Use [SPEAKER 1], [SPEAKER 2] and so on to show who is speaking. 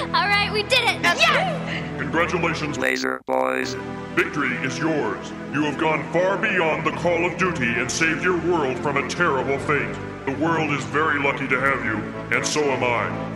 [SPEAKER 1] All right, we did it! Yes!
[SPEAKER 2] Congratulations,
[SPEAKER 3] Laser Boys.
[SPEAKER 2] Victory is yours. You have gone far beyond the call of duty and saved your world from a terrible fate. The world is very lucky to have you, and so am I.